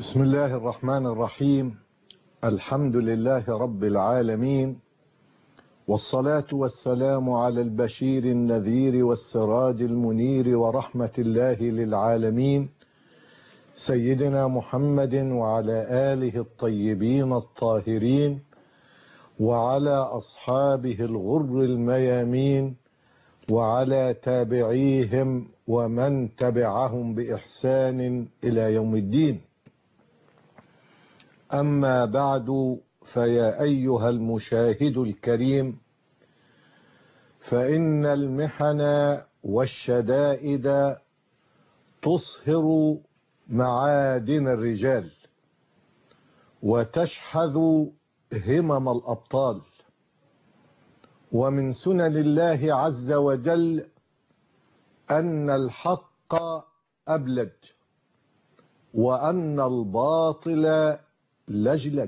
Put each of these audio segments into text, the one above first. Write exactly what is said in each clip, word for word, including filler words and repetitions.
بسم الله الرحمن الرحيم. الحمد لله رب العالمين، والصلاة والسلام على البشير النذير والسراج المنير ورحمة الله للعالمين سيدنا محمد وعلى آله الطيبين الطاهرين وعلى أصحابه الغر الميامين وعلى تابعيهم ومن تبعهم بإحسان إلى يوم الدين. أما بعد، فيا أيها المشاهد الكريم، فإن المحن والشدائد تصهر معادن الرجال وتشحذ همم الأبطال، ومن سنن الله عز وجل أن الحق أبلج وأن الباطل لجلج.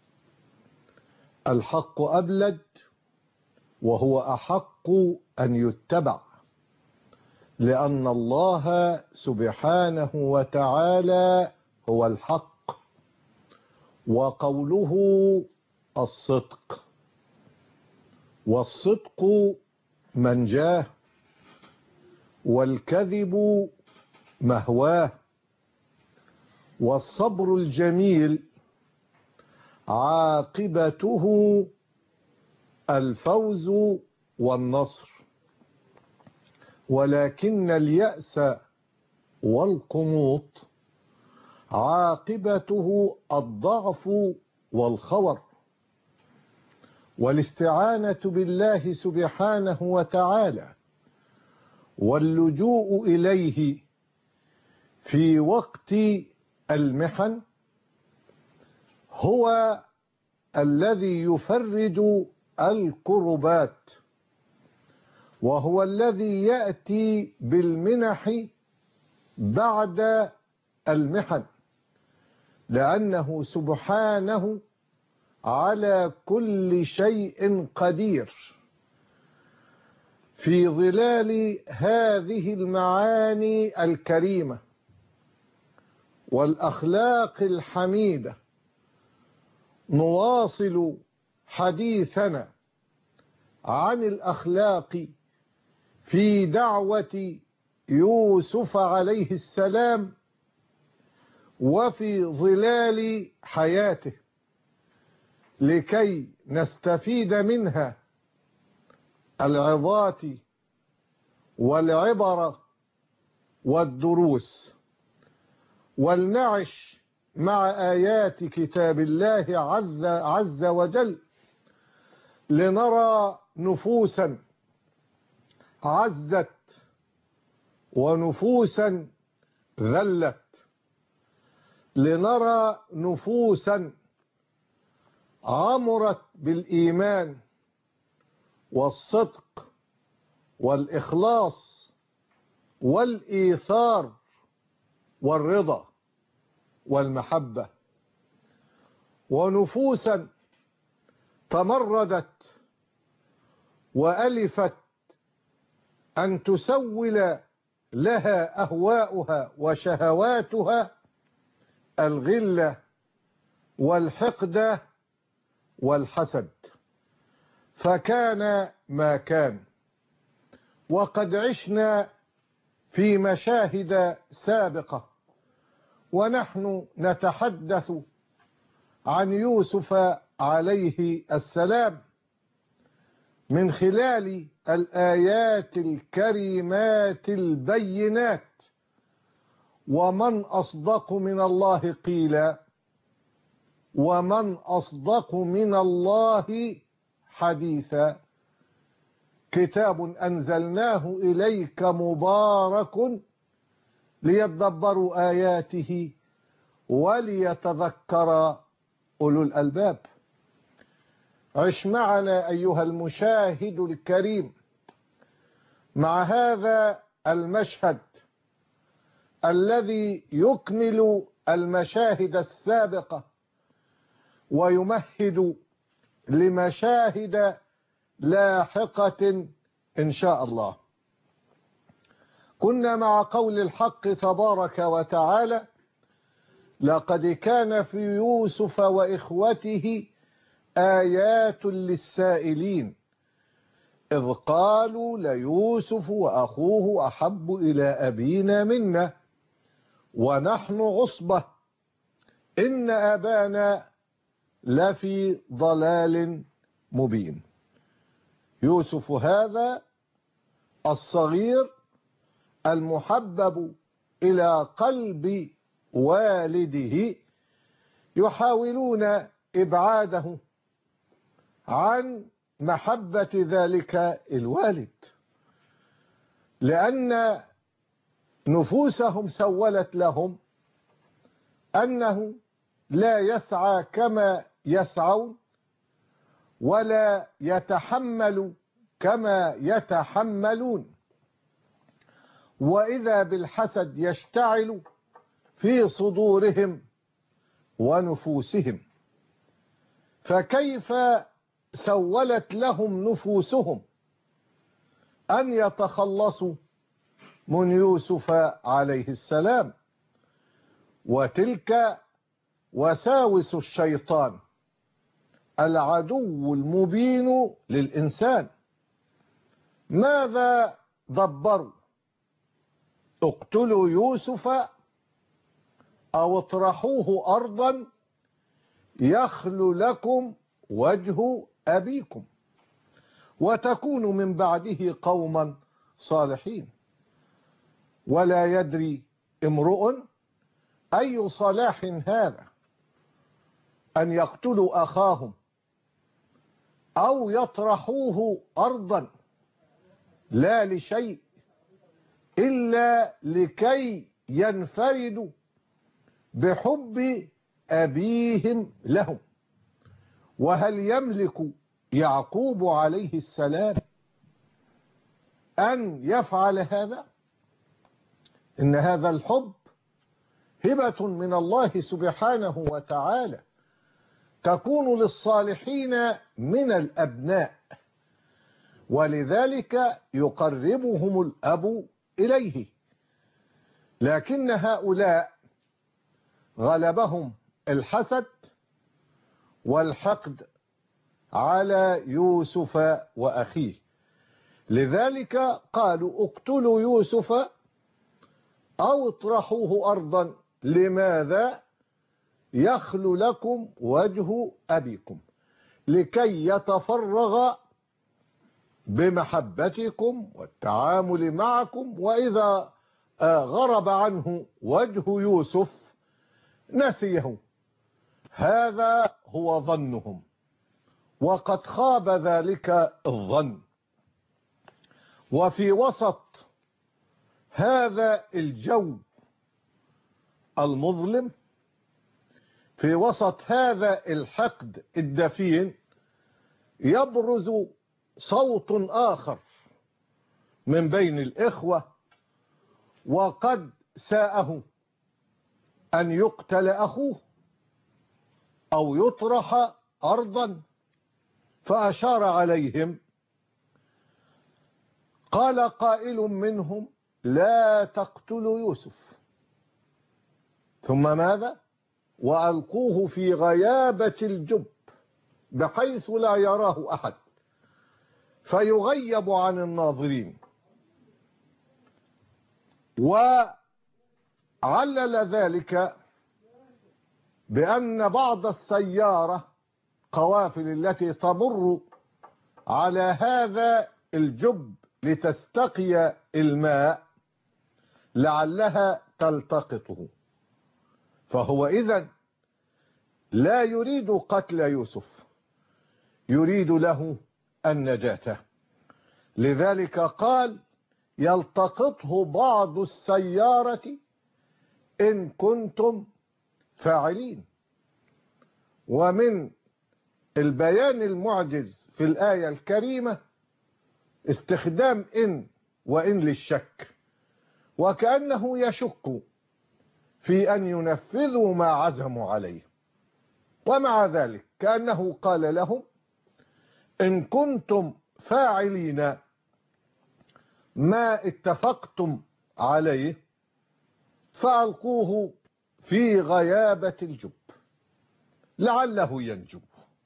الحق أبلج وهو أحق أن يتبع، لأن الله سبحانه وتعالى هو الحق، وقوله الصدق، والصدق منجاه، والكذب مهواه، والصبر الجميل عاقبته الفوز والنصر، ولكن اليأس والقنوط عاقبته الضعف والخور. والاستعانة بالله سبحانه وتعالى واللجوء إليه في وقت المحن هو الذي يفرج الكربات، وهو الذي يأتي بالمنح بعد المحن، لأنه سبحانه على كل شيء قدير. في ظلال هذه المعاني الكريمة والأخلاق الحميدة نواصل حديثنا عن الأخلاق في دعوة يوسف عليه السلام وفي ظلال حياته، لكي نستفيد منها العظات والعبر والدروس، ولنعش مع آيات كتاب الله عز, عز وجل لنرى نفوسا عزت ونفوسا ذلت، لنرى نفوسا عمرت بالإيمان والصدق والإخلاص والإيثار والرضا والمحبة، ونفوسا تمردت وألفت أن تسول لها أهواؤها وشهواتها الغلة والحقد والحسد، فكان ما كان. وقد عشنا في مشاهد سابقة ونحن نتحدث عن يوسف عليه السلام من خلال الآيات الكريمات البينات. ومن أصدق من الله قيلا، ومن أصدق من الله حديثا. كتاب أنزلناه إليك مبارك ليدبروا آياته وليتذكر أولو الألباب. عش معنا أيها المشاهد الكريم مع هذا المشهد الذي يكمل المشاهد السابقة ويمهد لمشاهد لاحقة إن شاء الله. كنا مع قول الحق تبارك وتعالى: لقد كان في يوسف وإخوته آيات للسائلين إذ قالوا ليوسف وأخوه أحب إلى أبينا منا ونحن عصبة إن أبانا لفي ضلال مبين. يوسف هذا الصغير المحبب إلى قلب والده يحاولون إبعاده عن محبة ذلك الوالد، لأن نفوسهم سولت لهم أنه لا يسعى كما يسعون ولا يتحمل كما يتحملون، وإذا بالحسد يشتعل في صدورهم ونفوسهم. فكيف سولت لهم نفوسهم أن يتخلصوا من يوسف عليه السلام؟ وتلك وساوس الشيطان العدو المبين للإنسان. ماذا دبروا؟ اقتلوا يوسف أو اطرحوه أرضا يخل لكم وجه أبيكم وتكونوا من بعده قوما صالحين. ولا يدري امرؤ أي صلاح هذا أن يقتلوا أخاهم أو يطرحوه أرضا لا لشيء إلا لكي ينفردوا بحب أبيهم لهم. وهل يملك يعقوب عليه السلام أن يفعل هذا؟ إن هذا الحب هبة من الله سبحانه وتعالى تكون للصالحين من الأبناء، ولذلك يقربهم الأب إليه. لكن هؤلاء غلبهم الحسد والحقد على يوسف وأخيه، لذلك قالوا اقتلوا يوسف أو اطرحوه أرضا. لماذا؟ يخل لكم وجه أبيكم، لكي يتفرغ بمحبتكم والتعامل معكم، وإذا غرب عنه وجه يوسف نسيه. هذا هو ظنهم، وقد خاب ذلك الظن. وفي وسط هذا الجو المظلم، في وسط هذا الحقد الدفين، يبرز صوت آخر من بين الإخوة، وقد ساءه أن يقتل أخوه أو يطرح أرضا، فأشار عليهم. قال قائل منهم لا تقتلوا يوسف، ثم ماذا؟ وألقوه في غيابة الجب بحيث لا يراه أحد فيغيب عن الناظرين. وعلل ذلك بأن بعض السيارة قوافل التي تمر على هذا الجب لتستقي الماء لعلها تلتقطه، فهو إذن لا يريد قتل يوسف، يريد له النجاة. لذلك قال يلتقطه بعض السيارة إن كنتم فاعلين. ومن البيان المعجز في الآية الكريمة استخدام إن وإن للشك، وكأنه يشك في أن ينفذوا ما عزموا عليه، ومع ذلك كأنه قال لهم إن كنتم فاعلين ما اتفقتم عليه فألقوه في غيابة الجب لعله ينجو.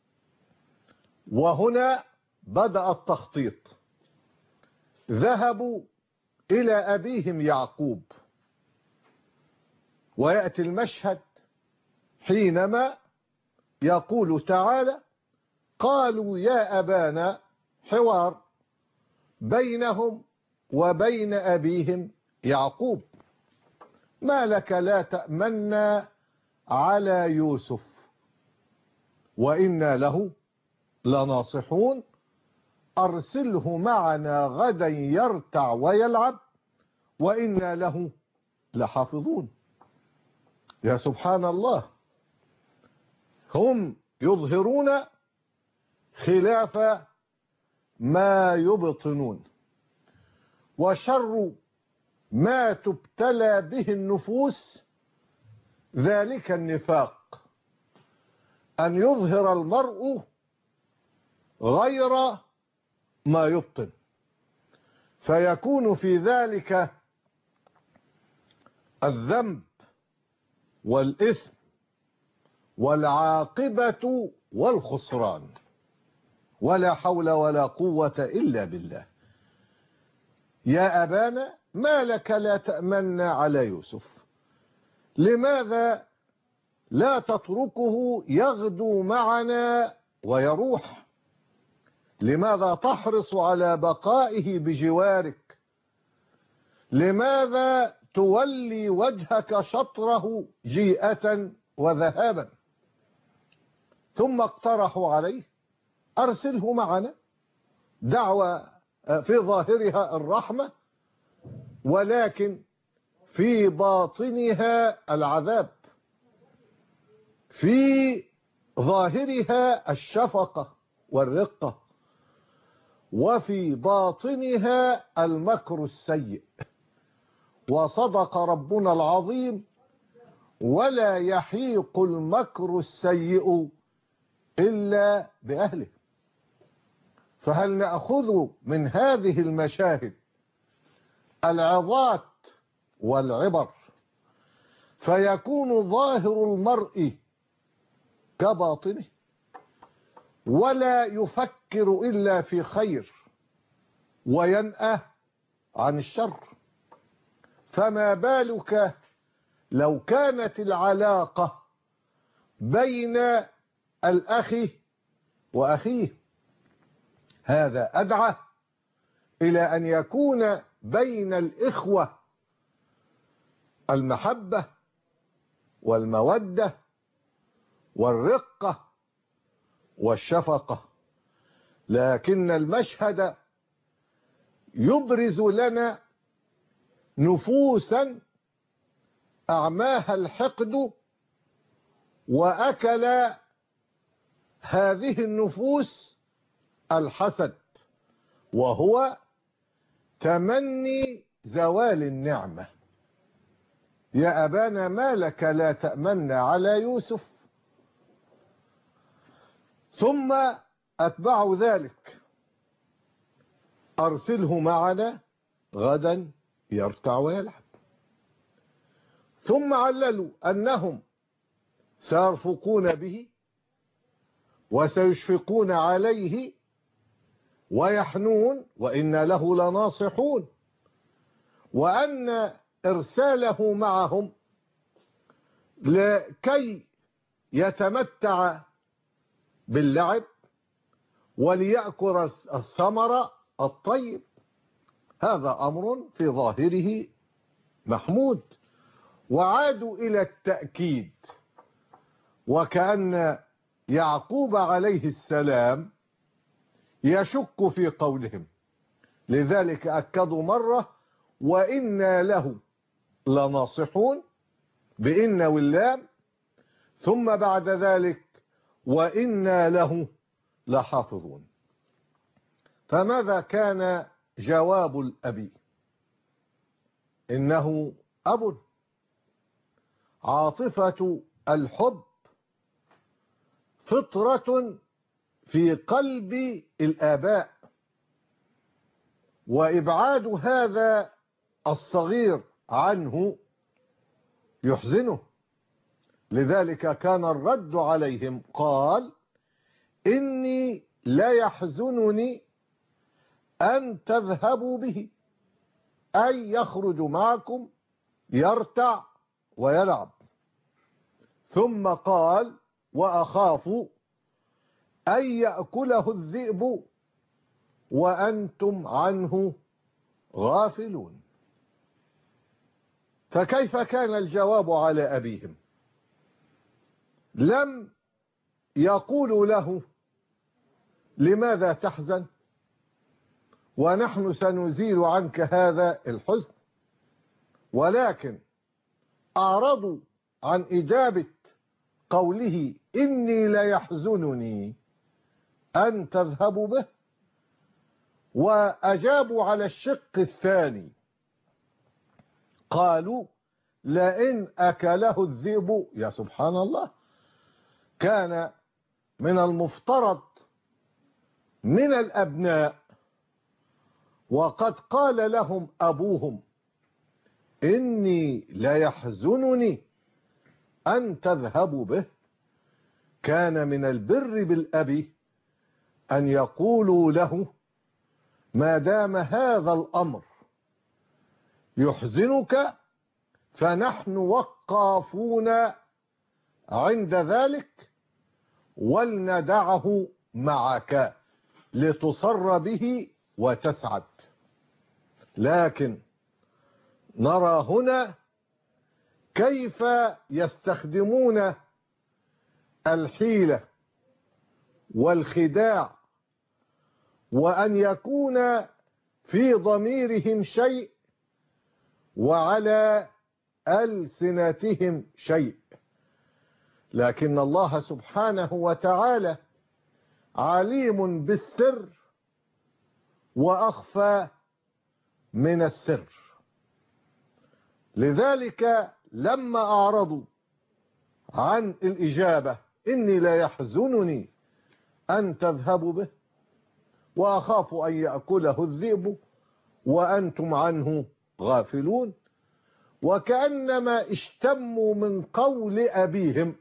وهنا بدأ التخطيط. ذهبوا إلى أبيهم يعقوب، ويأتي المشهد حينما يقول تعالى: قالوا يا أبانا، حوار بينهم وبين أبيهم يعقوب، ما لك لا تأمنا على يوسف وإنا له لناصحون، أرسله معنا غدا يرتع ويلعب وإنا له لحافظون. يا سبحان الله، هم يظهرون خلاف ما يبطنون. وشر ما تبتلى به النفوس ذلك النفاق، أن يظهر المرء غير ما يبطن، فيكون في ذلك الذنب والإثم والعاقبة والخسران، ولا حول ولا قوة إلا بالله. يا أبانا ما لك لا تأمنا على يوسف، لماذا لا تتركه يغدو معنا ويروح؟ لماذا تحرص على بقائه بجوارك؟ لماذا تولي وجهك شطره جيئة وذهابا؟ ثم اقترحوا عليه: أرسله معنا. دعوة في ظاهرها الرحمة، ولكن في باطنها العذاب. في ظاهرها الشفقة والرقة، وفي باطنها المكر السيء. وصدق ربنا العظيم: ولا يحيق المكر السيء إلا بأهله. فهل نأخذ من هذه المشاهد العظات والعبر، فيكون ظاهر المرء كباطنه، ولا يفكر إلا في خير وينأى عن الشر؟ فما بالك لو كانت العلاقة بين الأخ وأخيه؟ هذا أدعى إلى أن يكون بين الإخوة المحبة والمودة والرقة والشفقة. لكن المشهد يبرز لنا نفوسا أعماها الحقد، وأكل هذه النفوس الحسد، وهو تمني زوال النعمة. يا أبانا ما لك لا تأمنا على يوسف. ثم أتبع ذلك: أرسله معنا غدا يرتع ويلعب. ثم عللوا أنهم سيرفقون به وسيشفقون عليه ويحنون وإنا له لناصحون، وأن إرساله معهم لكي يتمتع باللعب وليأكل الثمر الطيب. هذا أمر في ظاهره محمود. وعادوا إلى التأكيد، وكأن يعقوب عليه السلام يشك في قولهم، لذلك أكدوا مرة: وإنا له لناصحون، بإن واللام، ثم بعد ذلك: وإنا له لحافظون. فماذا كان جواب الأبي؟ إنه أب. عاطفة الحب فطرة في قلب الآباء، وإبعاد هذا الصغير عنه يحزنه. لذلك كان الرد عليهم قال إني لا يحزنني أن تذهبوا به، أي يخرج معكم يرتع ويلعب. ثم قال وأخاف أن يأكله الذئب وأنتم عنه غافلون. فكيف كان الجواب على أبيهم؟ لم يقولوا له لماذا تحزن ونحن سنزيل عنك هذا الحزن، ولكن أعرضوا عن إجابة قوله إني لا يحزنني أن تذهبوا به، وأجابوا على الشق الثاني قالوا لئن أكله الذئب. يا سبحان الله، كان من المفترض من الأبناء وقد قال لهم أبوهم إني لا يحزنني أن تذهبوا به، كان من البر بالأب أن يقولوا له ما دام هذا الأمر يحزنك فنحن وقافون عند ذلك ولندعه معك لتصر به وتسعد. لكن نرى هنا كيف يستخدمون الحيلة والخداع، وأن يكون في ضميرهم شيء وعلى ألسنتهم شيء. لكن الله سبحانه وتعالى عليم بالسر وأخفى من السر. لذلك لما أعرضوا عن الإجابة إني لا يحزنني أن تذهبوا به وأخاف أن يأكله الذئب وأنتم عنه غافلون، وكأنما اشتموا من قول أبيهم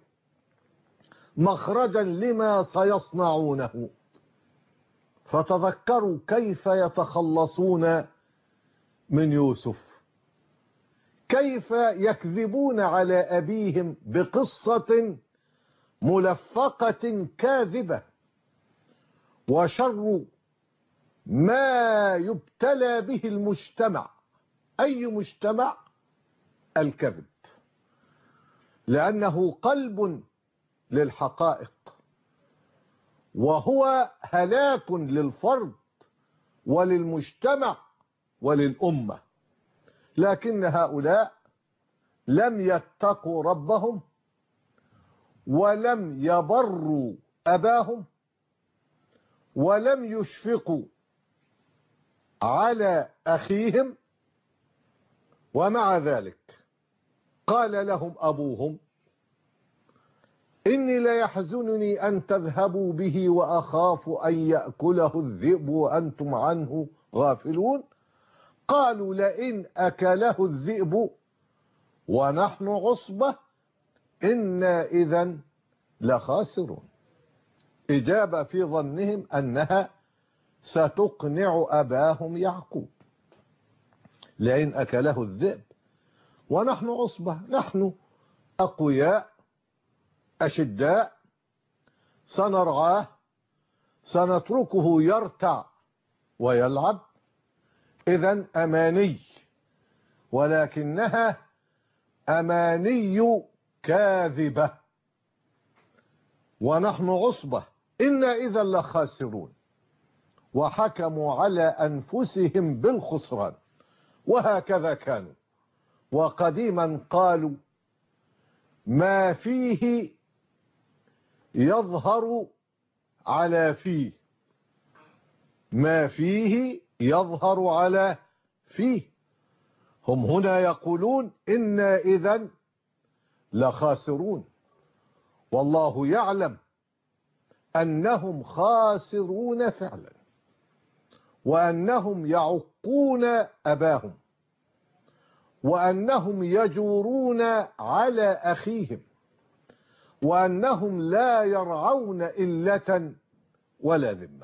مخرجا لما سيصنعونه، فتذكروا كيف يتخلصون من يوسف، كيف يكذبون على أبيهم بقصة ملفقة كاذبة. وشر ما يبتلى به المجتمع، أي مجتمع؟ الكذب، لأنه قلب للحقائق وهو هلاك للفرد وللمجتمع وللأمة. لكن هؤلاء لم يتقوا ربهم ولم يبروا أباهم ولم يشفقوا على أخيهم، ومع ذلك قال لهم أبوهم إني لا يحزنني أن تذهبوا به وأخاف أن يأكله الذئب وأنتم عنه غافلون. قالوا لئن أكله الذئب ونحن عصبة إنا إذا لخاسرون. إجابة في ظنهم أنها ستقنع أباهم يعقوب. لئن أكله الذئب ونحن عصبة، نحن أقوياء أشداء سنرعاه سنتركه يرتع ويلعب، إذن أماني، ولكنها أماني كاذبة. ونحن عصبة إنا إذا لخاسرون، وحكموا على أنفسهم بالخسران. وهكذا كانوا، وقديما قالوا ما فيه يظهر على فيه، ما فيه يظهر على فيه. هم هنا يقولون إنا إذن لخاسرون، والله يعلم أنهم خاسرون فعلا، وأنهم يعقون أباهم، وأنهم يجورون على أخيهم، وأنهم لا يرعون إلة ولا ذمة.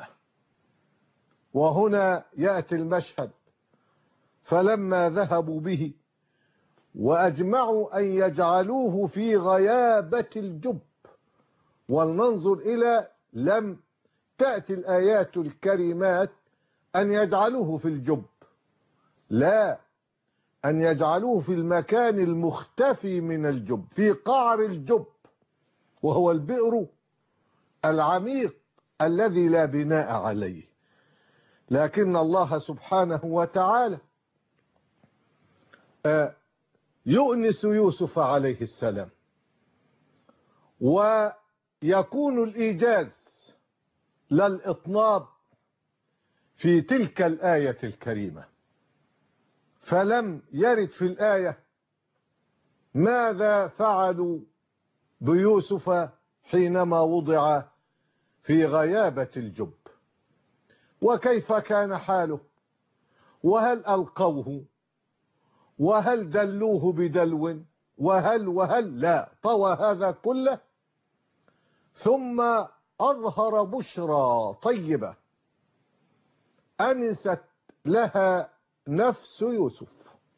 وهنا يأتي المشهد: فلما ذهبوا به وأجمعوا أن يجعلوه في غيابة الجب. ولننظر إلى لم تأتي الآيات الكريمات أن يجعلوه في الجب، لا، أن يجعلوه في المكان المختفي من الجب، في قعر الجب، وهو البئر العميق الذي لا بناء عليه. لكن الله سبحانه وتعالى يؤنس يوسف عليه السلام، ويكون الإيجاز لا الإطناب في تلك الآية الكريمة. فلم يرد في الآية ماذا فعلوا بيوسف حينما وضع في غيابة الجب، وكيف كان حاله، وهل ألقوه، وهل دلوه بدلو، وهل وهل لا، طوى هذا كله. ثم أظهر بشرى طيبة أنست لها نفس يوسف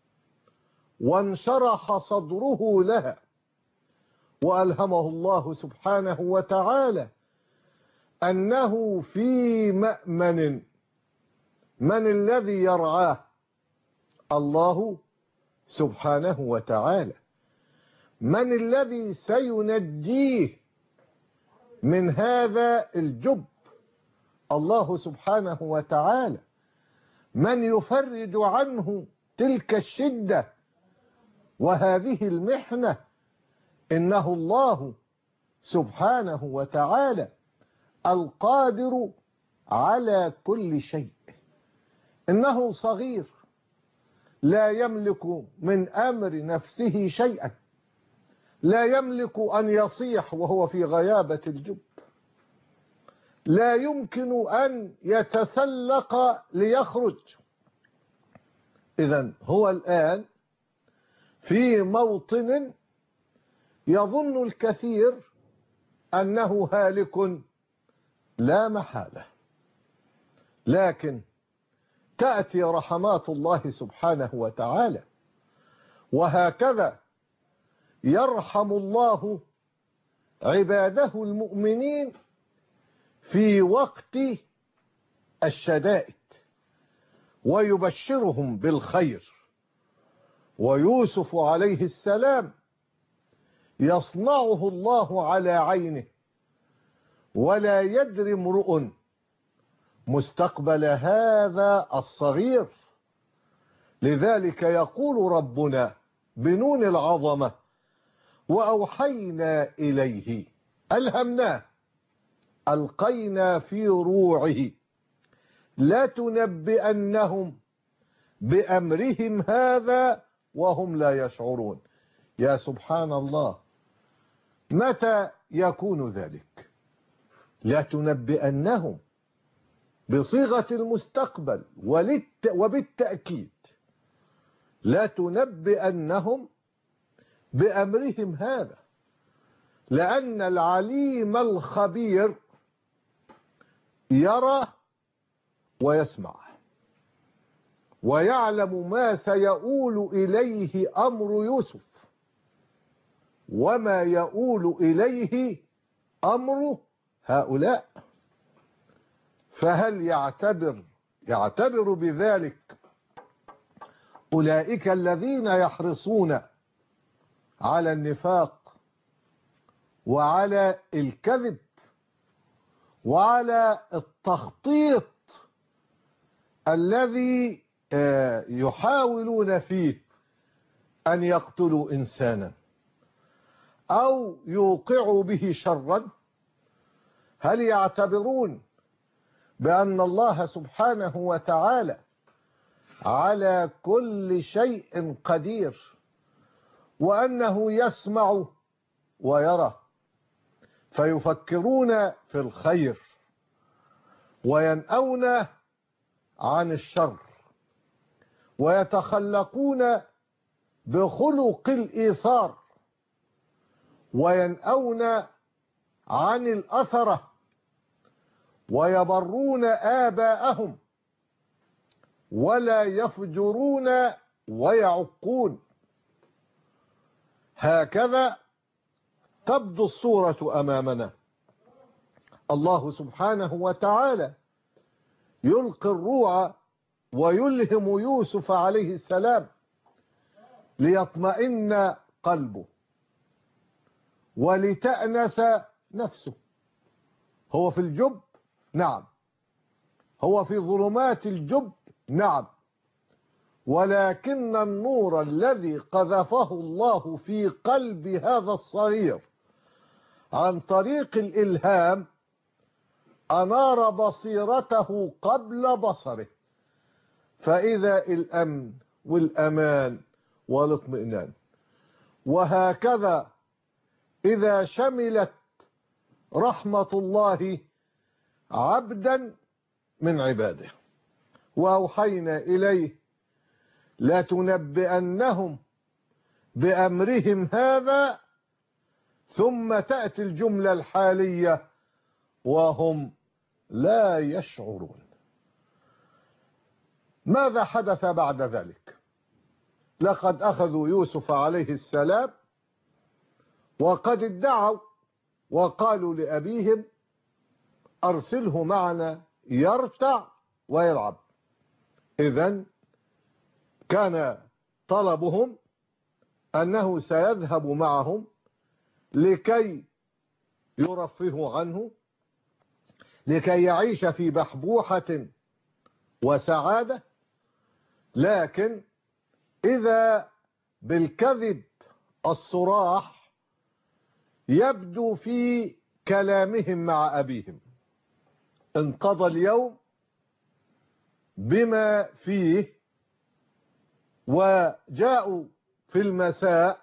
وانشرح صدره لها، وألهمه الله سبحانه وتعالى أنه في مأمن. من الذي يرعاه؟ الله سبحانه وتعالى. من الذي سينجيه من هذا الجب؟ الله سبحانه وتعالى. من يفرج عنه تلك الشدة وهذه المحنة؟ إنه الله سبحانه وتعالى القادر على كل شيء. إنه صغير لا يملك من أمر نفسه شيئا، لا يملك أن يصيح وهو في غيابة الجب، لا يمكن أن يتسلق ليخرج. إذن هو الآن في موطن يظن الكثير أنه هالك لا محالة، لكن تأتي رحمات الله سبحانه وتعالى. وهكذا يرحم الله عباده المؤمنين في وقت الشدائد ويبشرهم بالخير. ويوسف عليه السلام يصنعه الله على عينه، ولا يدري امرؤ مستقبل هذا الصغير. لذلك يقول ربنا بنون العظمة: وأوحينا إليه، ألهمناه، ألقينا في روعه، لا تنبئنهم بأمرهم هذا وهم لا يشعرون. يا سبحان الله، متى يكون ذلك؟ لا تنبئنهم بصيغة المستقبل وبالتأكيد لا تنبئنهم بأمرهم هذا، لأن العليم الخبير يرى ويسمع ويعلم ما سيؤول إليه أمر يوسف وما يؤول إليه أمر هؤلاء. فهل يعتبر يعتبر بذلك أولئك الذين يحرصون على النفاق وعلى الكذب وعلى التخطيط الذي يحاولون فيه أن يقتلوا إنسانا أو يوقعوا به شرا؟ هل يعتبرون بأن الله سبحانه وتعالى على كل شيء قدير وأنه يسمع ويرى، فيفكرون في الخير وينأون عن الشر ويتخلقون بخلق الإيثار وينأون عن الأثرة ويبرون آباءهم ولا يفجرون ويعقون. هكذا تبدو الصورة أمامنا. الله سبحانه وتعالى يلقي الروع ويلهم يوسف عليه السلام ليطمئن قلبه ولتأنس نفسه. هو في الجب، نعم، هو في ظلمات الجب، نعم، ولكن النور الذي قذفه الله في قلب هذا الصغير عن طريق الإلهام أنار بصيرته قبل بصره، فإذا الأمن والأمان والاطمئنان. وهكذا إذا شملت رحمة الله عبدا من عباده وأوحينا إليه لتنبئنهم بأمرهم هذا، ثم تأتي الجملة الحالية وهم لا يشعرون. ماذا حدث بعد ذلك؟ لقد أخذوا يوسف عليه السلام وقد ادعوا وقالوا لأبيهم أرسله معنا يرتع ويلعب. إذن كان طلبهم أنه سيذهب معهم لكي يرفهوا عنه، لكي يعيش في بحبوحة وسعادة. لكن إذا بالكذب الصراح يبدو في كلامهم مع أبيهم. انقضى اليوم بما فيه وجاءوا في المساء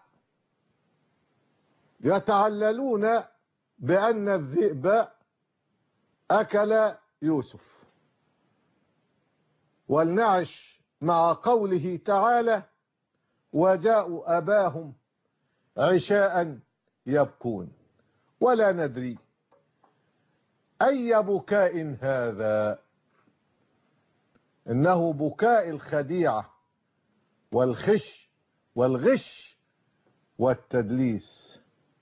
يتعللون بأن الذئب أكل يوسف. ولنعش مع قوله تعالى وجاءوا أباهم عشاء يبكون. ولا ندري أي بكاء هذا، إنه بكاء الخديعة والخش والغش والتدليس.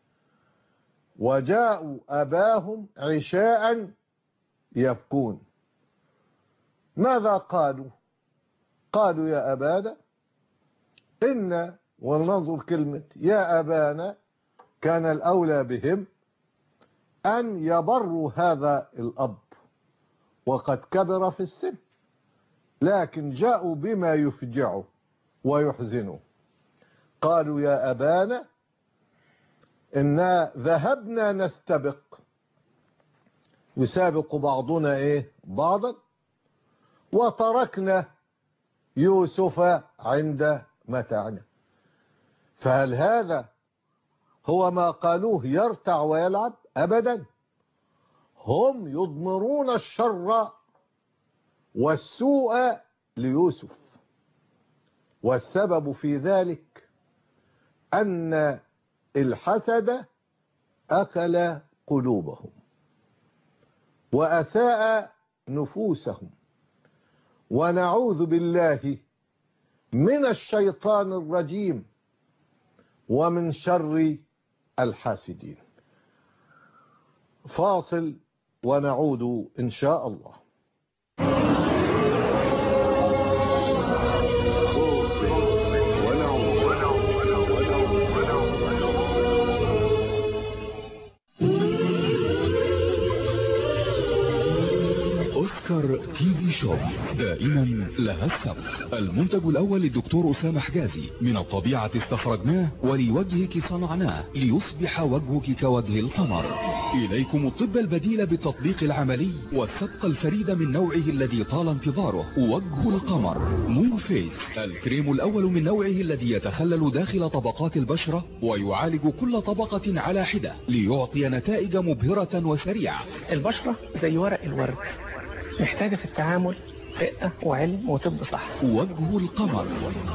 وجاءوا أباهم عشاء يبكون. ماذا قالوا؟ قالوا يا أبانا إن، ولننظر كلمة يا أبانا، كان الأولى بهم أن يبروا هذا الأب وقد كبر في السن، لكن جاءوا بما يفجعه ويحزنه. قالوا يا أبانا إنا ذهبنا نستبق، يسابق بعضنا إيه بعضا، وتركنا يوسف عند متاعنا. فهل هذا هو ما قالوه يرتع ويلعب؟ أبدا، هم يضمرون الشر والسوء ليوسف. والسبب في ذلك أن الحسد أكل قلوبهم وأساء نفوسهم. ونعوذ بالله من الشيطان الرجيم ومن شر الحاسدين. فاصل ونعود إن شاء الله. أوسكار تي في شوب دائما لها السبق. المنتج الأول للدكتور أسامة حجازي، من الطبيعة استخرجناه ولوجهك صنعناه ليصبح وجهك كوجه القمر. إليكم الطب البديل بالتطبيق العملي والسبق الفريد من نوعه الذي طال انتظاره، وجه القمر مون فيس، الكريم الأول من نوعه الذي يتخلل داخل طبقات البشرة ويعالج كل طبقة على حدة ليعطي نتائج مبهرة وسريعة. البشرة زي ورق الورد، محتاجة في التعامل رقة وعلم وطب صح. وجه القمر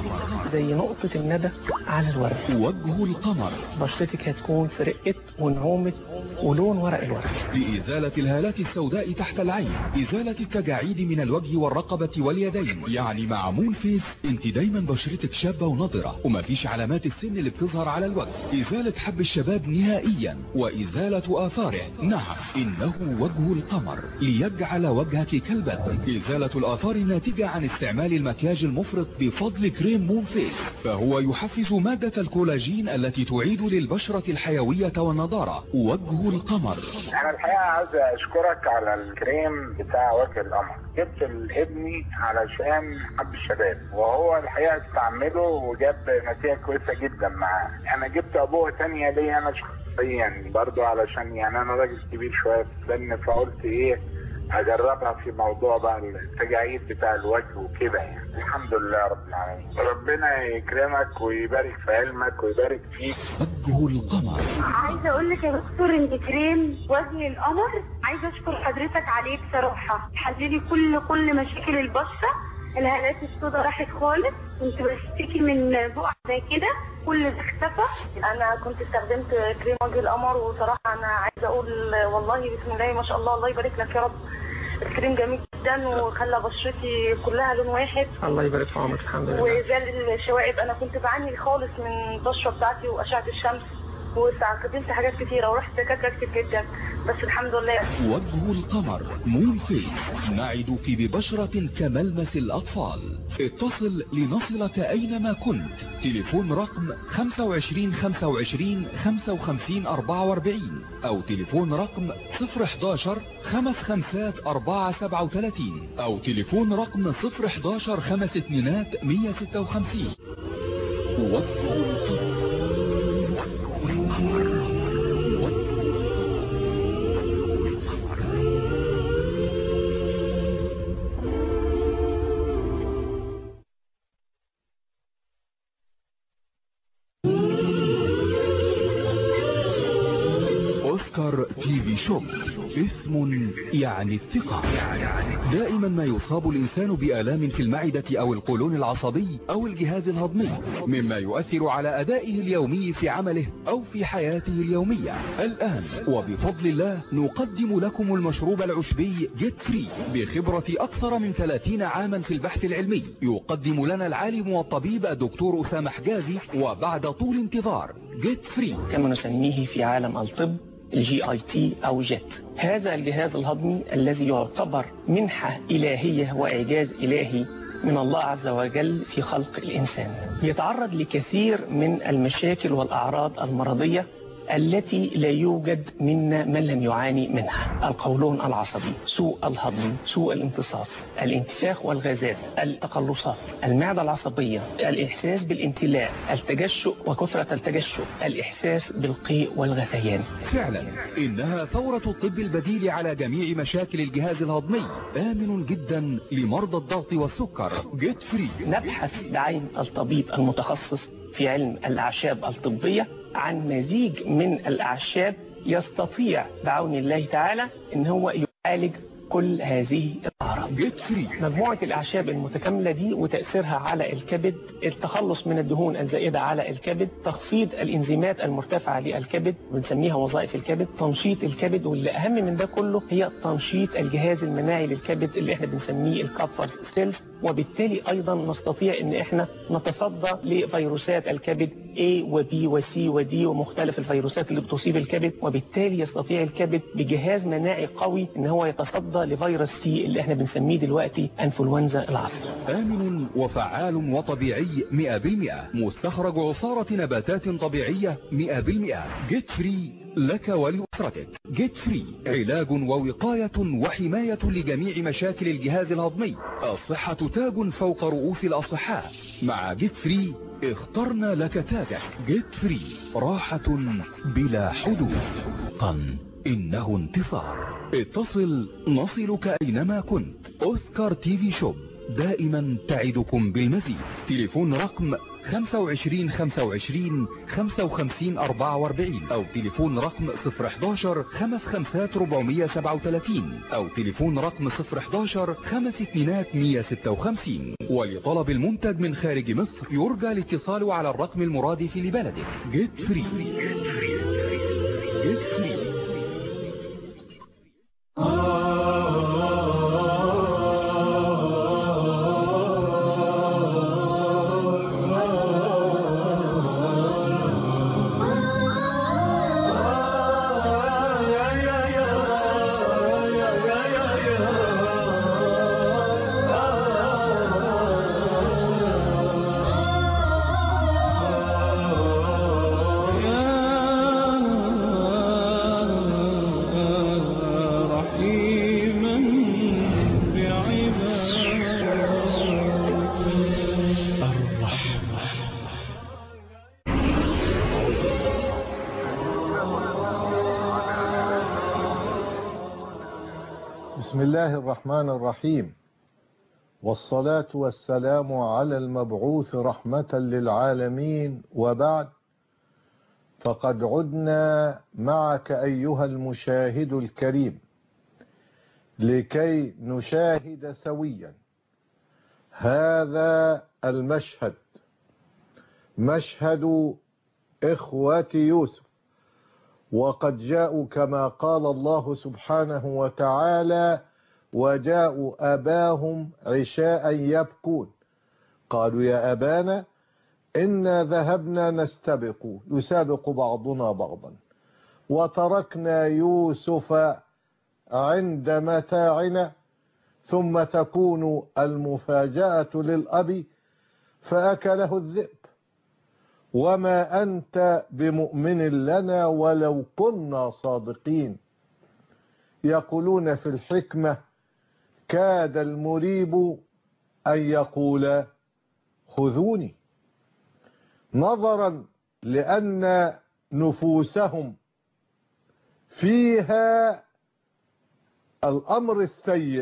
زي نقطة الندى على الورق. وجه القمر بشرتك هتكون في رقة ونعومة ولون ورق الورق. لإزالة الهالات السوداء تحت العين، إزالة التجاعيد من الوجه والرقبة واليدين. يعني مع مون فيس انت دايما بشرتك شابة ونضرة ومفيش علامات السن اللي بتظهر على الوجه. إزالة حب الشباب نهائيا وإزالة آثاره. نعم إنه وجه القمر ليجعل وجهك كالبدر. إزالة الآثار الناتجة عن استعمال المكياج المفرط بفضل كريم مون فيس، فهو يحفز مادة الكولاجين التي تعيد للبشرة الحيوية والنضارة. وجه القمر. أنا الحقيقة عايز أشكرك على الكريم بتاع وجه القمر. جبت لابني علشان حب الشباب وهو الحقيقة استعمله وجاب نتيجة كويسة جدا معاه. أنا جبت أبوه تانية ليه أنا شخصيا برضو علشان يعني أنا راجل كبير شوية في السن، فقلت إيه اجربها في موضوع بقى التجاعيد بتاع الوجه وكده يعني. الحمد لله رب العالمين. ربنا يكرمك ويبارك في علمك ويبارك فيك. وجه القمر. عايزه اقول لك يا دكتور انت كريم وجه القمر عايزه اشكر حضرتك عليه بصراحه. حللي كل كل مشاكل البشره، الهالات السوداء راحت خالص، كنت بشتكي من بقع زي كده كل ده اختفى. انا كنت استخدمت كريم وجه القمر وصراحه انا عايزه اقول والله بسم الله ما شاء الله، الله يبارك لك يا رب. الكريم جميل جدا وخلى بشرتي كلها لون واحد. الله يبارك في عمرك. الحمد لله. وزال الشوائب. انا كنت بعاني خالص من البشره بتاعتي واشعه الشمس واستخدمت حاجات كتيره ورحت دكاتره كتير جدا بس الحمد لله. وجه القمر مون فيس نعدك ببشرة كملمس الأطفال. اتصل لنصلك أينما كنت. تليفون رقم خمسة وعشرين خمسة وعشرين خمسة وخمسين أربعة وأربعين أو تليفون رقم صفر حداشر خمس خمسات أربعة سبعة وثلاثين أو تليفون رقم صفر حداشر خمس اتنينات مية ستة وخمسين. وجه القمر. أوسكار تي في شوب اسم يعني الثقة. دائما ما يصاب الإنسان بآلام في المعدة أو القولون العصبي أو الجهاز الهضمي، مما يؤثر على أدائه اليومي في عمله أو في حياته اليومية. الآن وبفضل الله نقدم لكم المشروب العشبي جيت فري بخبرة أكثر من ثلاثين عاما في البحث العلمي. يقدم لنا العالم والطبيب الدكتور أسامة حجازي وبعد طول انتظار جيت فري كما نسميه في عالم الطب الجي اي تي او جيت. هذا الجهاز الهضمي الذي يعتبر منحة إلهية وإعجاز إلهي من الله عز وجل في خلق الإنسان. يتعرض لكثير من المشاكل والأعراض المرضية التي لا يوجد منا من لم يعاني منها. القولون العصبي، سوء الهضم، سوء الامتصاص، الانتفاخ والغازات، التقلصات، المعدة العصبية، الإحساس بالامتلاء، التجشؤ وكثرة التجشؤ، الإحساس بالقيء والغثيان. فعلا إنها ثورة الطب البديل على جميع مشاكل الجهاز الهضمي. آمن جدا لمرضى الضغط والسكر. جيت فري. نبحث بعين الطبيب المتخصص في علم الأعشاب الطبية عن مزيج من الأعشاب يستطيع بعون الله تعالى ان هو يعالج كل هذه الأعراض. جيت فري. مجموعة الأعشاب المتكاملة دي وتأثيرها على الكبد، التخلص من الدهون الزائدة على الكبد، تخفيض الإنزيمات المرتفعة للكبد بنسميها وظائف الكبد، تنشيط الكبد، واللي أهم من ده كله هي تنشيط الجهاز المناعي للكبد اللي احنا بنسميه الكابفر سيلز، وبالتالي أيضا نستطيع ان احنا نتصدى لفيروسات الكبد A و B و C و D ومختلف الفيروسات اللي بتصيب الكبد، وبالتالي يستطيع الكبد بجهاز مناعي قوي ان هو يتصدى لفيروس سي اللي احنا بنسميه دلوقتي انفلونزا العصر. آمن وفعال وطبيعي مئة بالمئة، مستخرج عصارة نباتات طبيعية مئة بالمئة. جيت فري لك ولأسرتك. جيت فري علاج ووقاية وحماية لجميع مشاكل الجهاز الهضمي. الصحة تاج فوق رؤوس الأصحاء. مع جيت فري اخترنا لك تاجك. جيت فري راحة بلا حدود. قن إنه انتصار. اتصل نصلك أينما كنت. أوسكار تي في شوب دائما تعدكم بالمزيد. تليفون رقم خمسة وعشرين خمسة وعشرين خمسة وخمسين أربعة وأربعين أو تليفون رقم صفر حداشر خمس خمسات ربعمية سبعة وتلاتين أو تليفون رقم صفر حداشر خمس اتنينات مية ستة وخمسين. ولطلب المنتج من خارج مصر يرجى الاتصال على الرقم المرادف لبلدك. جيت فري. جيت فري. بسم الله الرحمن الرحيم، والصلاة والسلام على المبعوث رحمة للعالمين، وبعد، فقد عدنا معك أيها المشاهد الكريم لكي نشاهد سويا هذا المشهد، مشهد إخوة يوسف. وقد جاءوا كما قال الله سبحانه وتعالى: وجاءوا أباهم عشاء يبكون قالوا يا أبانا إنا ذهبنا نستبق يسابق بعضنا بعضا وتركنا يوسف عند متاعنا ثم تكون المفاجأة للأب فأكله الذئب وما أنت بمؤمن لنا ولو كنا صادقين. يقولون في الحكمة: كاد المريب أن يقول خذوني، نظرا لأن نفوسهم فيها الأمر السيء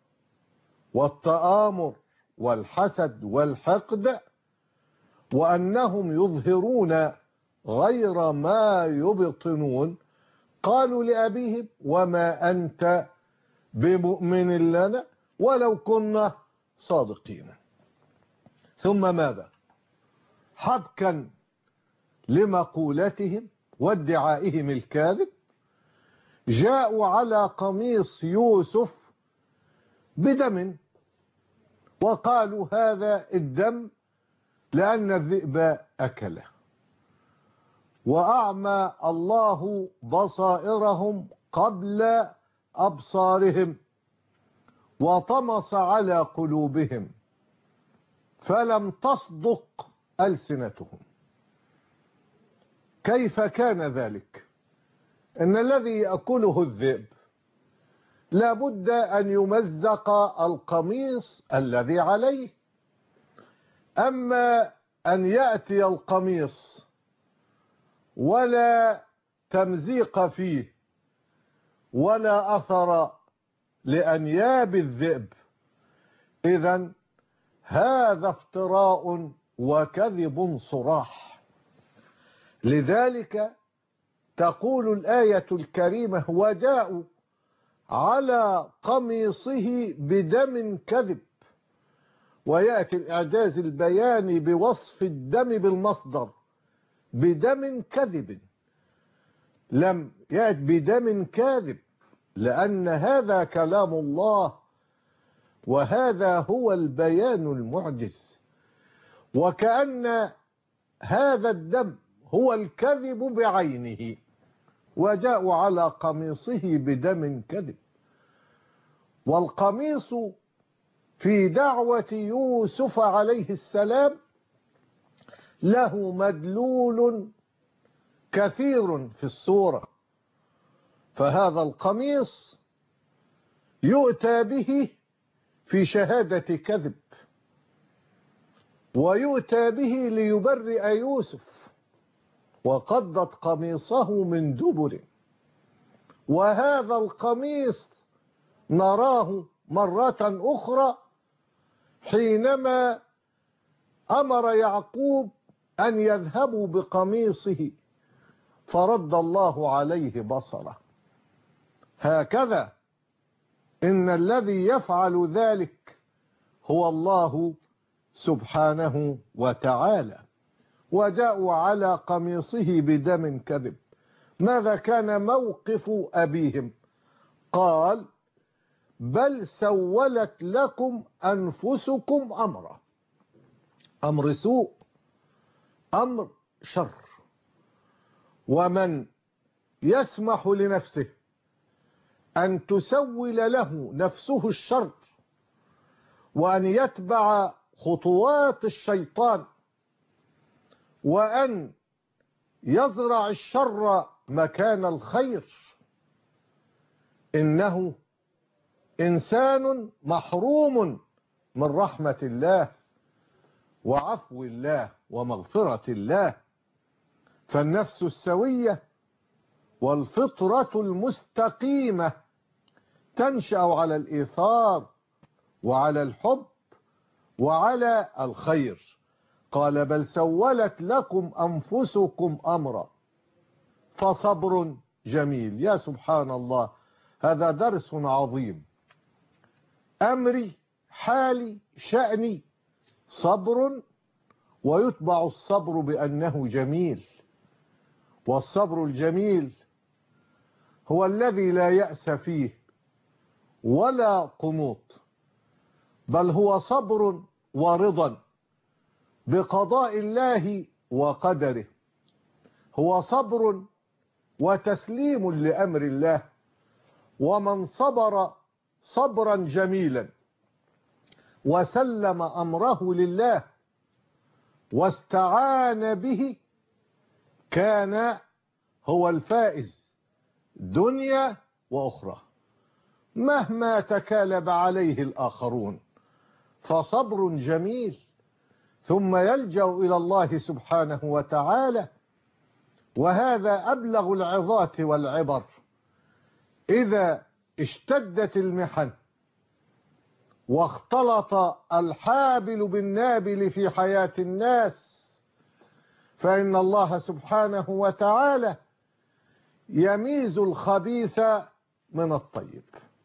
والتآمر والحسد والحقد، وأنهم يظهرون غير ما يبطنون. قالوا لأبيهم: وما أنت بمؤمن لنا ولو كنا صادقين. ثم ماذا؟ حبكا لمقولتهم وادعائهم الكاذب، جاءوا على قميص يوسف بدم، وقالوا هذا الدم لأن الذئب أكله. وأعمى الله بصائرهم قبل أبصارهم وطمس على قلوبهم فلم تصدق ألسنتهم. كيف كان ذلك؟ إن الذي يأكله الذئب لابد أن يمزق القميص الذي عليه، أما أن يأتي القميص ولا تمزيق فيه ولا أثر لأنياب الذئب، إذن هذا افتراء وكذب صراح. لذلك تقول الآية الكريمة: وجاءوا على قميصه بدم كذب. ويأتي الإعجاز البياني بوصف الدم بالمصدر بدم كذب، لم يأتي بدم كاذب، لأن هذا كلام الله وهذا هو البيان المعجز. وكأن هذا الدم هو الكذب بعينه، وجاءوا على قميصه بدم كذب. والقميص في دعوة يوسف عليه السلام له مدلول كثير في السورة. فهذا القميص يؤتى به في شهادة كذب، ويؤتى به ليبرئ يوسف، وقضت قميصه من دبر. وهذا القميص نراه مرة أخرى حينما أمر يعقوب أن يذهبوا بقميصه فرد الله عليه بصره. هكذا إن الذي يفعل ذلك هو الله سبحانه وتعالى. وجاءوا على قميصه بدم كذب. ماذا كان موقف أبيهم؟ قال بل سولت لكم أنفسكم أمرا. أمر سوء، أمر شر. ومن يسمح لنفسه أن تسول له نفسه الشر وأن يتبع خطوات الشيطان وأن يزرع الشر مكان الخير، إنه إنسان محروم من رحمة الله وعفو الله ومغفرة الله. فالنفس السوية والفطرة المستقيمة تنشأ على الإيثار وعلى الحب وعلى الخير. قال بل سولت لكم أنفسكم أمرا فصبر جميل. يا سبحان الله، هذا درس عظيم. أمري، حالي، شأني صبر، ويتبع الصبر بأنه جميل. والصبر الجميل هو الذي لا يأس فيه ولا قنوط، بل هو صبر ورضا بقضاء الله وقدره. هو صبر وتسليم لأمر الله. ومن صبر صبرا جميلا وسلم أمره لله واستعان به كان هو الفائز دنيا وأخرى، مهما تكالب عليه الآخرون. فصبر جميل، ثم يلجأ إلى الله سبحانه وتعالى. وهذا أبلغ العظات والعبر. إذا اشتدت المحن واختلط الحابل بالنابل في حياة الناس، فإن الله سبحانه وتعالى يميز الخبيث من الطيب،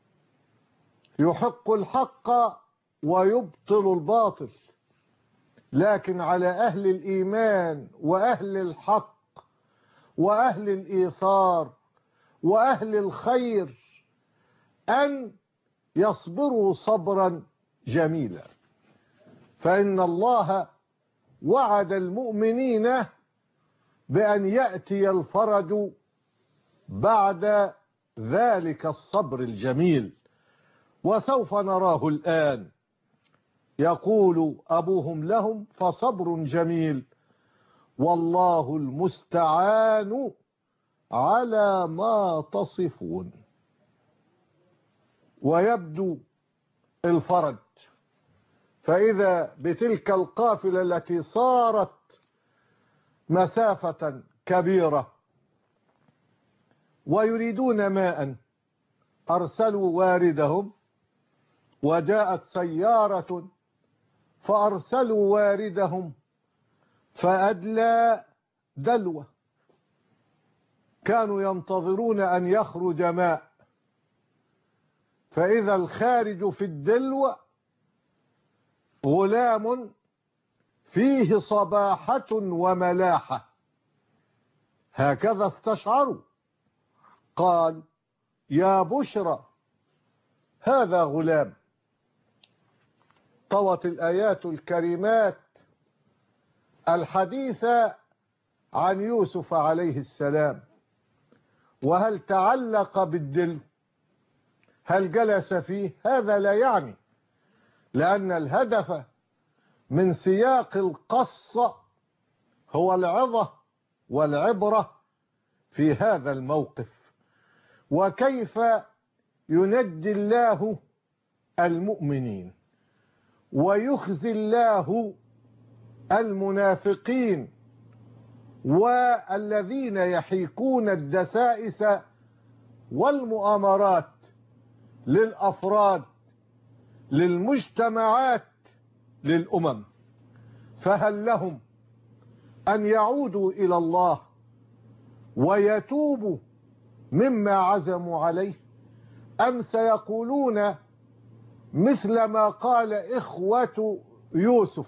يحق الحق ويبطل الباطل. لكن على أهل الإيمان وأهل الحق وأهل الإيثار وأهل الخير أن يصبروا صبرا جميلا. فإن الله وعد المؤمنين بأن يأتي الفرج بعد ذلك الصبر الجميل، وسوف نراه الآن. يقول أبوهم لهم فصبر جميل والله المستعان على ما تصفون. ويبدو الفرج، فإذا بتلك القافلة التي صارت مسافة كبيرة ويريدون ماء، أرسلوا واردهم وجاءت سيارة فأرسلوا واردهم فأدلى دلوة. كانوا ينتظرون أن يخرج ماء، فإذا الخارج في الدلو غلام فيه صباحة وملاحة. هكذا استشعروا. قال يا بشرى هذا غلام. طوت الآيات الكريمات الحديث عن يوسف عليه السلام. وهل تعلق بالدلو؟ هل جلس فيه؟ هذا لا يعني، لأن الهدف من سياق القصة هو العظة والعبرة في هذا الموقف، وكيف ينجي الله المؤمنين ويخزي الله المنافقين والذين يحيكون الدسائس والمؤامرات للأفراد، للمجتمعات، للأمم. فهل لهم أن يعودوا إلى الله ويتوبوا مما عزموا عليه، أم سيقولون مثل ما قال إخوة يوسف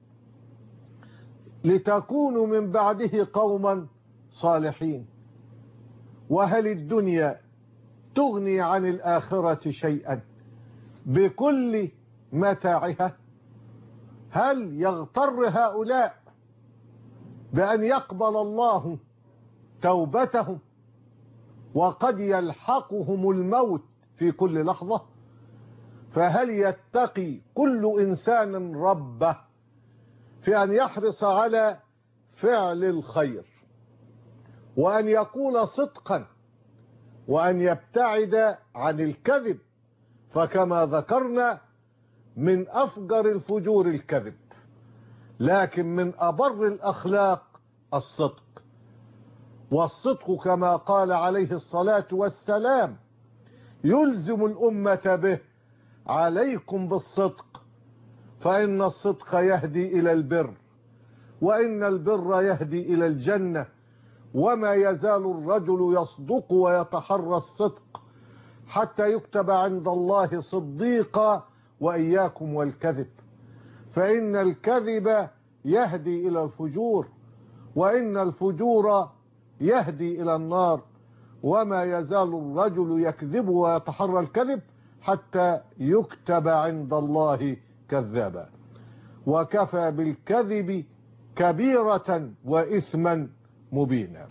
لتكونوا من بعده قوما صالحين؟ وهل الدنيا تغني عن الآخرة شيئا بكل متاعها؟ هل يغتر هؤلاء بأن يقبل الله توبتهم وقد يلحقهم الموت في كل لحظة؟ فهل يتقي كل إنسان ربه في أن يحرص على فعل الخير وأن يقول صدقا وأن يبتعد عن الكذب؟ فكما ذكرنا من أفجر الفجور الكذب، لكن من أبر الأخلاق الصدق. والصدق كما قال عليه الصلاة والسلام يلزم الأمة به: عليكم بالصدق فإن الصدق يهدي إلى البر وإن البر يهدي إلى الجنة، وما يزال الرجل يصدق ويتحرى الصدق حتى يكتب عند الله صديقا، وإياكم والكذب فإن الكذب يهدي إلى الفجور وإن الفجور يهدي إلى النار، وما يزال الرجل يكذب ويتحرى الكذب حتى يكتب عند الله كذابا. وكفى بالكذب كبيرة وإثما مبينا.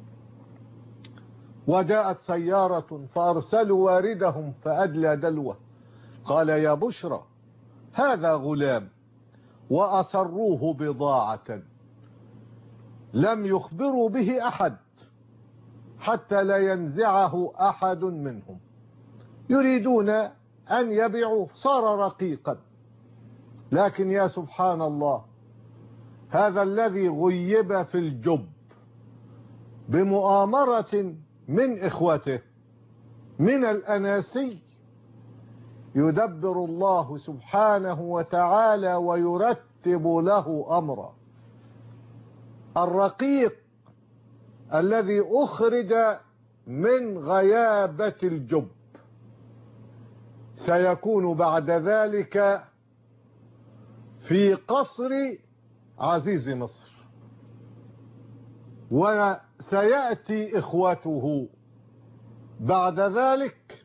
وجاءت سيارة فأرسلوا واردهم فأدلى دلوه قال: يا بشرى هذا غلام، وأسروه بضاعة لم يخبروا به أحد حتى لا ينزعه أحد منهم، يريدون أن يبيعوا، صار رقيقا. لكن يا سبحان الله، هذا الذي غيب في الجب بمؤامرة من إخوته من الأناسي يدبر الله سبحانه وتعالى ويرتب له أمرا. الرقيق الذي أخرج من غيابة الجب سيكون بعد ذلك في قصر عزيز مصر، وسيأتي إخوته بعد ذلك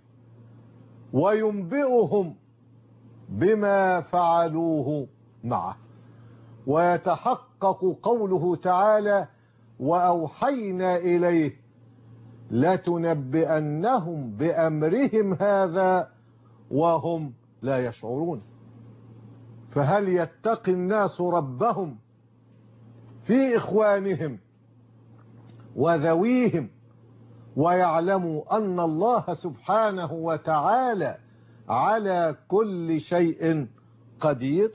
وينبئهم بما فعلوه معه، ويتحقق قوله تعالى: وأوحينا إليه لتنبئنهم بأمرهم هذا وهم لا يشعرون. فهل يتقي الناس ربهم في إخوانهم وذويهم ويعلموا أن الله سبحانه وتعالى على كل شيء قدير؟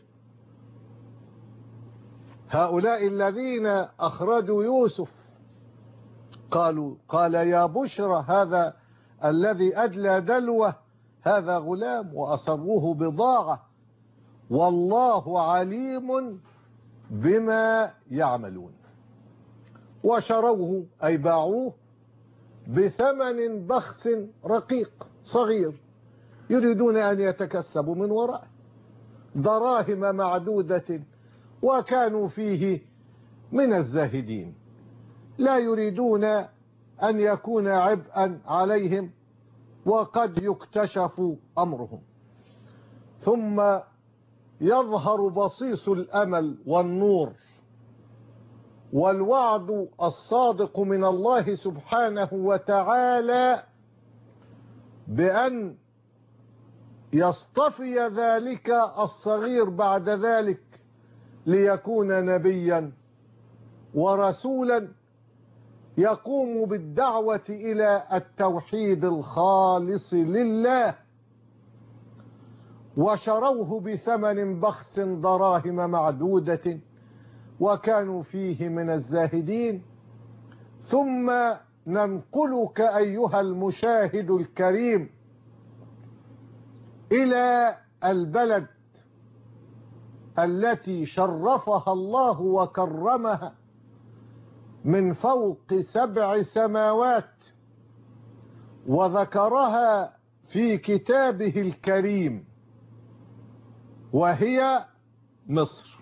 هؤلاء الذين أخرجوا يوسف قالوا قال: يا بشرى هذا الذي أدلى دلوه هذا غلام، وأسروه بضاعة والله عليم بما يعملون. وشروه أي باعوه بثمن بخس رقيق صغير، يريدون أن يتكسبوا من وراءه دراهم معدودة، وكانوا فيه من الزاهدين، لا يريدون أن يكون عبئا عليهم وقد يكتشف أمرهم. ثم يظهر بصيص الأمل والنور والوعد الصادق من الله سبحانه وتعالى بأن يصطفي ذلك الصغير بعد ذلك ليكون نبيا ورسولا يقوم بالدعوة إلى التوحيد الخالص لله. وشروه بثمن بخس دراهم معدودة وكانوا فيه من الزاهدين. ثم ننقلك أيها المشاهد الكريم إلى البلد التي شرفها الله وكرمها من فوق سبع سماوات وذكرها في كتابه الكريم، وهي مصر.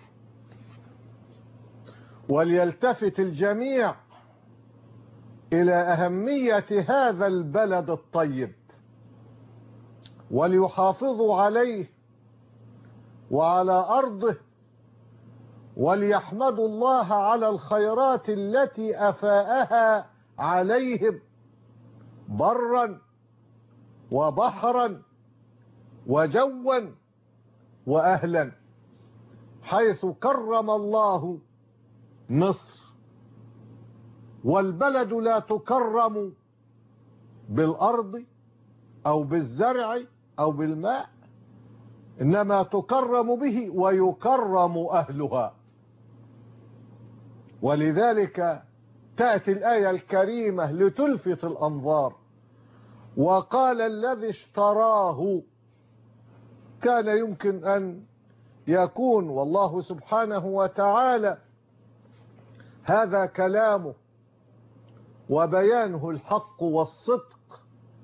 وليلتفت الجميع إلى أهمية هذا البلد الطيب، وليحافظوا عليه وعلى أرضه، وليحمدوا الله على الخيرات التي أفاءها عليهم برا وبحرا وجوا وأهلا، حيث كرم الله مصر. والبلد لا تكرم بالأرض أو بالزرع أو بالماء، إنما تكرم به ويكرم أهلها. ولذلك تأتي الآية الكريمة لتلفت الأنظار، وقال الذي اشتراه. كان يمكن أن يكون والله سبحانه وتعالى هذا كلامه وبيانه الحق والصدق،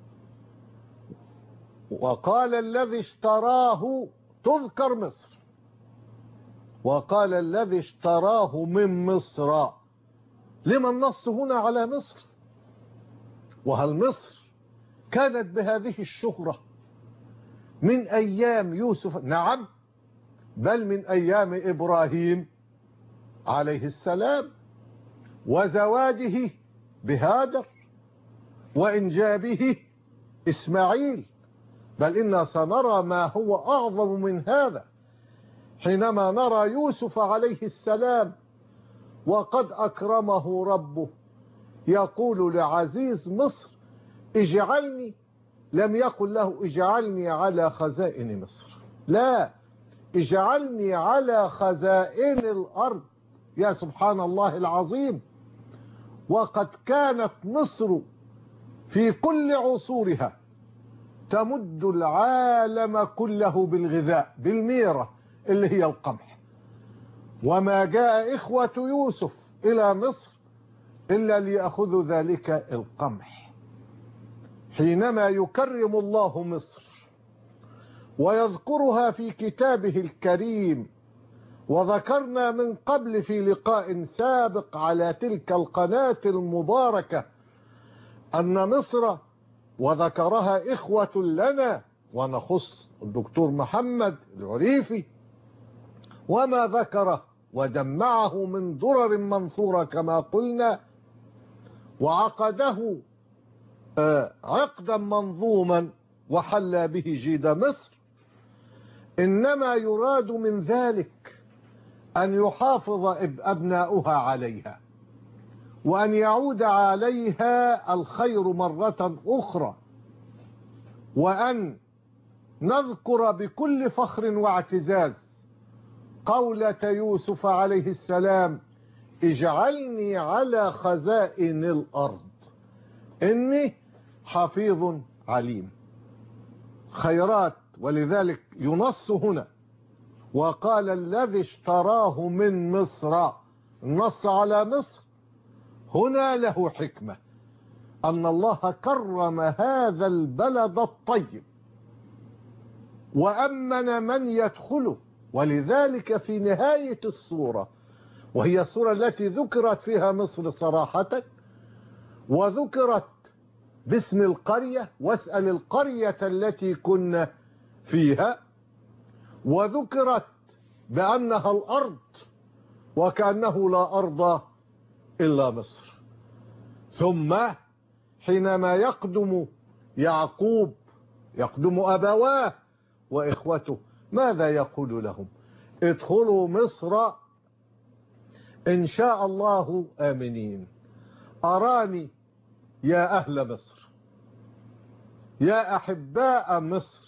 وقال الذي اشتراه تذكر مصر، وقال الذي اشتراه من مصر. لما النص هنا على مصر؟ وهل مصر كانت بهذه الشهرة من أيام يوسف؟ نعم، بل من أيام إبراهيم عليه السلام وزواجه بهاجر وإنجابه إسماعيل. بل إنا سنرى ما هو أعظم من هذا حينما نرى يوسف عليه السلام وقد أكرمه ربه يقول لعزيز مصر اجعلني، لم يقل له اجعلني على خزائن مصر، لا، اجعلني على خزائن الأرض. يا سبحان الله العظيم. وقد كانت مصر في كل عصورها تمد العالم كله بالغذاء، بالميرة اللي هي القمح. وما جاء إخوة يوسف إلى مصر إلا ليأخذوا ذلك القمح. حينما يكرم الله مصر ويذكرها في كتابه الكريم، وذكرنا من قبل في لقاء سابق على تلك القناة المباركة أن مصر وذكرها إخوة لنا، ونخص الدكتور محمد العريفي وما ذكره ودمعه من درر منثورة كما قلنا، وعقده عقدا منظوما وحلى به جيد مصر. إنما يراد من ذلك أن يحافظ أبناؤها عليها، وأن يعود عليها الخير مرة أخرى، وأن نذكر بكل فخر واعتزاز قولة يوسف عليه السلام اجعلني على خزائن الأرض إني حفيظ عليم. خيرات. ولذلك ينص هنا وقال الذي اشتراه من مصر. النص على مصر هنا له حكمة، أن الله كرم هذا البلد الطيب وأمن من يدخله. ولذلك في نهاية السورة، وهي السورة التي ذكرت فيها مصر صراحة، وذكرت باسم القرية واسأل القرية التي كنا فيها، وذكرت بأنها الأرض وكأنه لا أرض إلا مصر. ثم حينما يقدم يعقوب، يقدم أبواه وإخوته، ماذا يقول لهم؟ ادخلوا مصر إن شاء الله آمنين. أراني يا أهل مصر، يا أحباء مصر،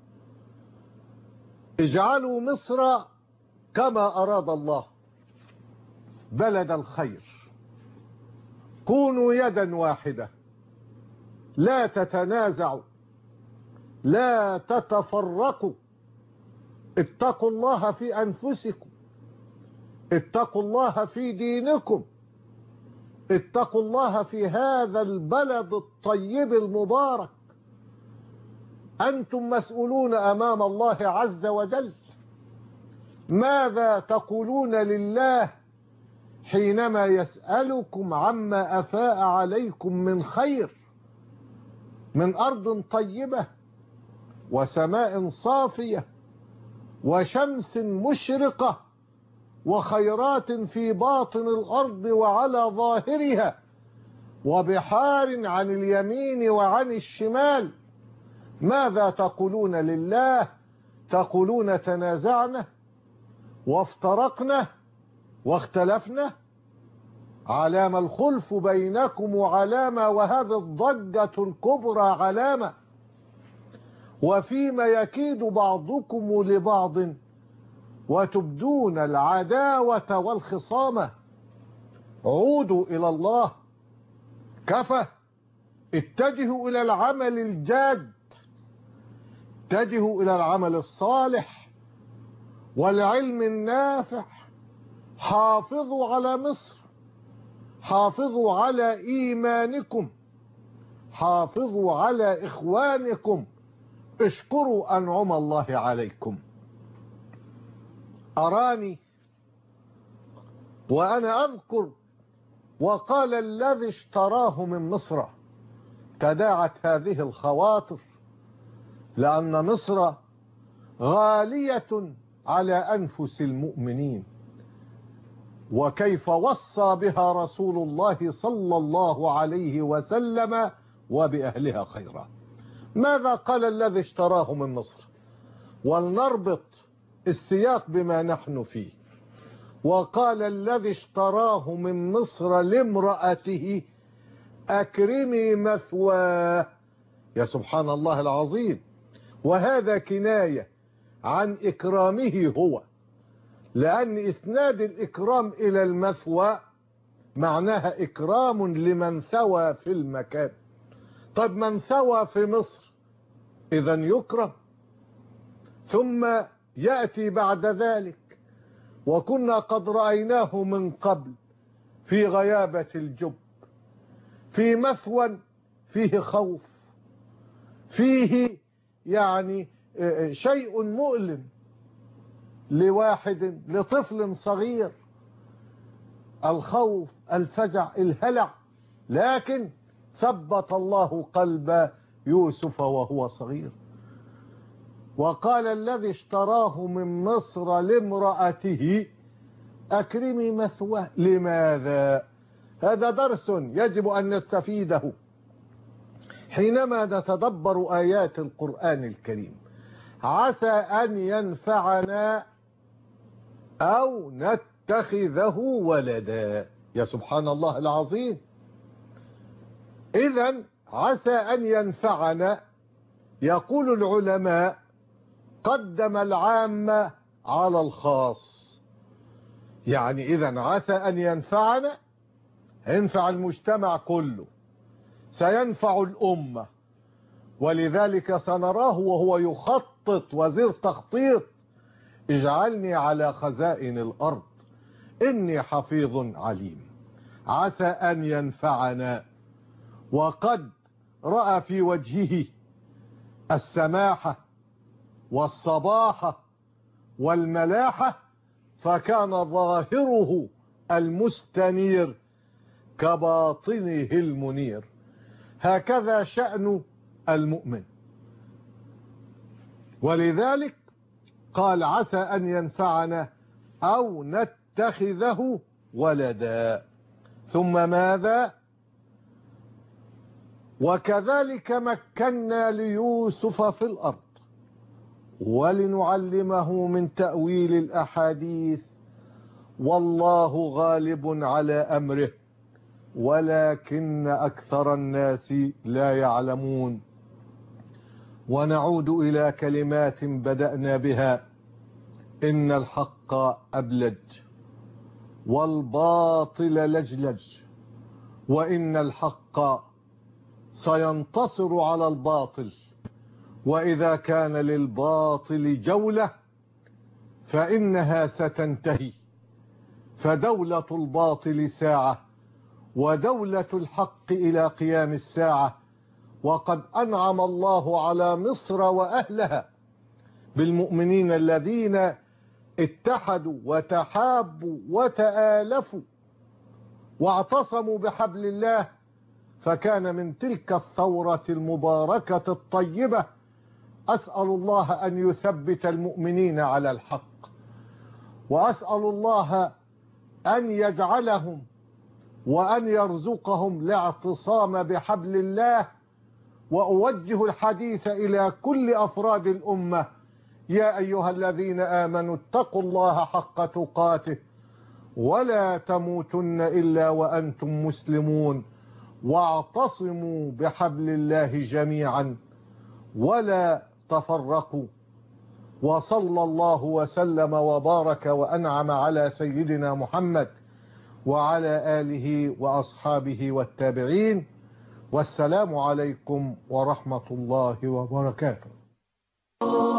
اجعلوا مصر كما أراد الله، بلد الخير. كونوا يدا واحدة، لا تتنازعوا، لا تتفرقوا، اتقوا الله في أنفسكم، اتقوا الله في دينكم، اتقوا الله في هذا البلد الطيب المبارك. أنتم مسؤولون أمام الله عز وجل. ماذا تقولون لله حينما يسألكم عما أفاء عليكم من خير، من أرض طيبة وسماء صافية وشمس مشرقة وخيرات في باطن الأرض وعلى ظاهرها وبحار عن اليمين وعن الشمال؟ ماذا تقولون لله؟ تقولون تنازعنا وافترقنا واختلفنا. علامة الخلف بينكم علامة، وهذه الضجة الكبرى علامة. وفيما يكيد بعضكم لبعض وتبدون العداوة والخصامة. عودوا إلى الله، كفى. اتجهوا إلى العمل الجاد، اتجهوا إلى العمل الصالح والعلم النافع. حافظوا على مصر، حافظوا على إيمانكم، حافظوا على إخوانكم، اشكروا أنعم الله عليكم. أراني وأنا أذكر وقال الذي اشتراه من مصر. تداعت هذه الخواطر لأن مصر غالية على أنفس المؤمنين، وكيف وصى بها رسول الله صلى الله عليه وسلم وبأهلها خيرا. ماذا قال الذي اشتراه من مصر؟ ولنربط السياق بما نحن فيه. وقال الذي اشتراه من مصر لامرأته أكرمي مثواه. يا سبحان الله العظيم. وهذا كناية عن إكرامه هو، لأن إسناد الإكرام إلى المثوى معناها إكرام لمن ثوى في المكان. طب من ثوى في مصر إذا يكرم. ثم يأتي بعد ذلك وكنا قد رأيناه من قبل في غيابة الجب، في مثوى فيه خوف، فيه يعني شيء مؤلم لواحد، لطفل صغير، الخوف، الفزع، الهلع. لكن ثبت الله قلب يوسف وهو صغير. وقال الذي اشتراه من مصر لامرأته أكرمي مثواه. لماذا؟ هذا درس يجب أن نستفيده حينما نتدبر آيات القرآن الكريم. عسى أن ينفعنا أو نتخذه ولدا. يا سبحان الله العظيم. إذن عسى أن ينفعنا، يقول العلماء قدم العام على الخاص. يعني إذن عسى أن ينفعنا، ينفع المجتمع كله، سينفع الأمة. ولذلك سنراه وهو يخطط، وزير تخطيط، اجعلني على خزائن الأرض إني حفيظ عليم. عسى أن ينفعنا. وقد رأى في وجهه السماحة والصباحة والملاحة، فكان ظاهره المستنير كباطنه المنير. هكذا شأن المؤمن. ولذلك قال عسى أن ينفعنا أو نتخذه ولدا. ثم ماذا؟ وكذلك مكنا ليوسف في الأرض ولنعلمه من تأويل الأحاديث والله غالب على أمره ولكن أكثر الناس لا يعلمون. ونعود إلى كلمات بدأنا بها: إن الحق أبلج والباطل لجلج، وإن الحق سينتصر على الباطل، وإذا كان للباطل جولة فإنها ستنتهي، فدولة الباطل ساعة ودولة الحق إلى قيام الساعة. وقد أنعم الله على مصر وأهلها بالمؤمنين الذين اتحدوا وتحابوا وتآلفوا واعتصموا بحبل الله، فكان من تلك الثورة المباركة الطيبة. أسأل الله أن يثبت المؤمنين على الحق، وأسأل الله أن يجعلهم وأن يرزقهم الاعتصام بحبل الله. وأوجه الحديث إلى كل أفراد الأمة: يا أيها الذين آمنوا اتقوا الله حق تقاته ولا تموتن إلا وأنتم مسلمون، واعتصموا بحبل الله جميعا ولا تفرقوا. وصلى الله وسلم وبارك وأنعم على سيدنا محمد وعلى آله وأصحابه والتابعين. والسلام عليكم ورحمة الله وبركاته.